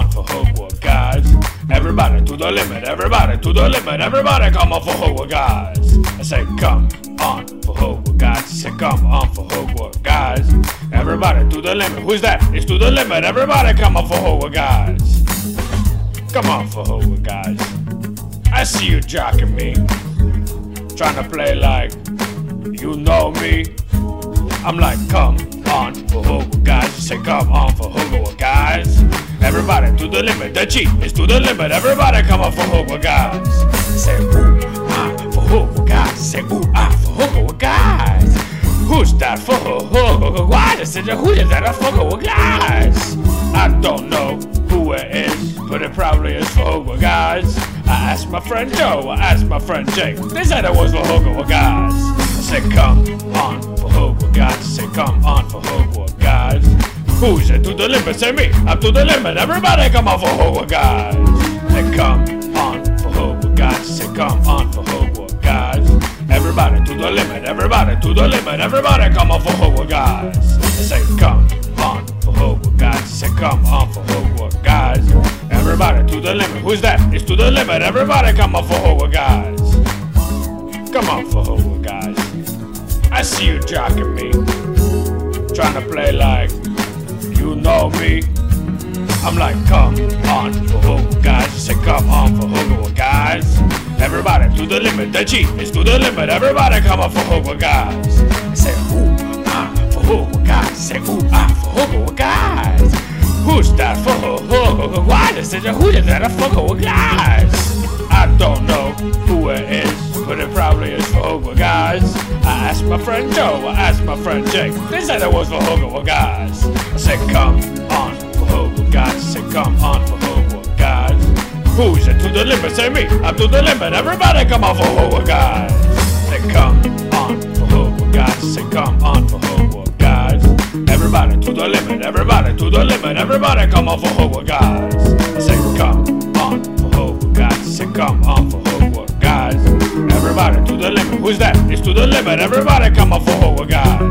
on for Hogwarts, guys. Everybody to the limit, everybody to the limit, everybody come on for Hogwarts, guys. I say come on for Hogwarts, guys. I say come on for Hogwarts, guys. Everybody to the limit. Who's that? It's to the limit. Everybody come on for Hogwarts, guys. Come on for Hogwarts, guys. I see you jocking me, trying to play like you know me. I'm like, come on for Hogwarts, guys. I say come on for Hogwarts, guys. Everybody to the limit. The cheat is to the limit. Everybody come on for Hogwarts, guys. Say ooh ah for Hogwarts, guys. Say ooh ah for Hogwarts, guys. Who's that for Hogwarts? Why is it? Who is that for Hogwarts, guys? I don't know who it is, but it probably is for Hogwarts, guys. I asked my friend Joe, I asked my friend Jake. They said it was for Hogwarts, guys. I said come on for Hogwarts, guys. I said come on for Hogwarts, guys. Who's it to the limit? Say me, I'm to the limit. Everybody come on for Hogwarts, guys. Say come on for Hogwarts, guys. Say come on for Hogwarts, guys. Everybody to the limit. Everybody to the limit. Everybody come on for Hogwarts, guys. Say come on for Hogwarts, guys. Say come on for Hogwarts, guys. Everybody to the limit. Who's that? It's to the limit. Everybody come on for Hogwarts, guys. Come on for Hogwarts, guys. I see you jocking me, trying to play like you know me. I'm like, come on for Hogwarts, guys. I say come on for Hogwarts, guys. Everybody to the limit. The cheat is to the limit. Everybody come on for Hogwarts, guys. I say ooh ah for Hogwarts, guys. I say ooh ah for Hogwarts, guys. Who's that for Hogwarts? Why is it? Who is that for Hogwarts, guys? I don't know who it is, but it probably is for Hogwarts, guys. I asked my friend Joe, I asked my friend Jake. They said it was for Hogwarts, guys. I said come on for Hogwarts, guys. I said come on for Hogwarts, guys. Who's it to the limit? Say me, I'm to the limit. Everybody come on for Hogwarts, guys. I said come on for Hogwarts, guys. I said come on for Hogwarts, guys. Everybody to the limit. Everybody to the limit. Everybody come on for Hogwarts, guys. I said come on for Hogwarts, guys. I said come on for Hogwarts, guys. Everybody to the limit. Who's that? It's to the limit. Everybody come on for Hogwarts, guys.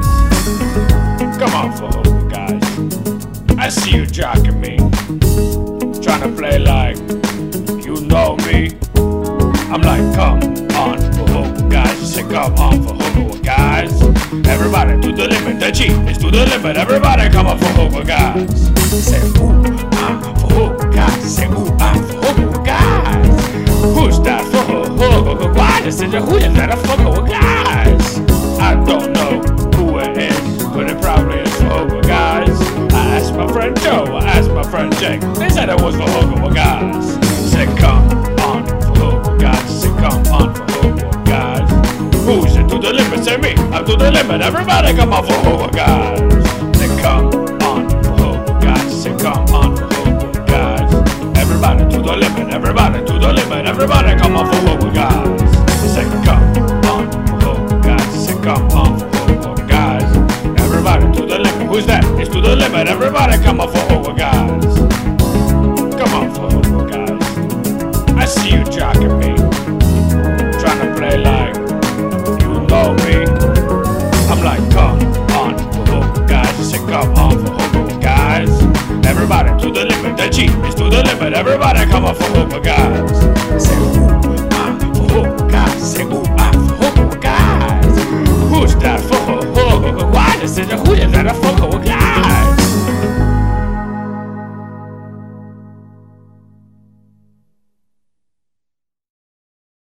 Come on for Hogwarts, guys. I see you jocking me, trying to play like you know me. I'm like, come on for Hogwarts, guys. I say come on for Hogwarts, guys. Everybody to the limit. The cheat is to the limit. Everybody come on for Hogwarts, guys. I say ooh ah for Hogwarts, guys. I say ooh ah for Hogwarts, guys. Who's that for Hogwarts? Why is it? Who is that for Hogwarts, guys? I don't know who it is, but it probably is for Hogwarts, guys. I asked my friend Joe, I asked my friend Jake. They said it was for Hogwarts, guys. I said come on for Hogwarts, guys. I said come on for Hogwarts, guys. Who's it to the limit? Say me, I'm to the limit. Everybody come on for Hogwarts, guys. I said come on for Hogwarts, guys. I said come on for Hogwarts, guys. Everybody to the limit. Everybody to the limit. Everybody come on for Hogwarts, guys. I said come on for Hogwarts, guys. I said come on for Hogwarts, guys. Everybody to the limit. Who's that? It's to the limit. Everybody come on for Hogwarts, guys. Come on for Hogwarts, guys. I see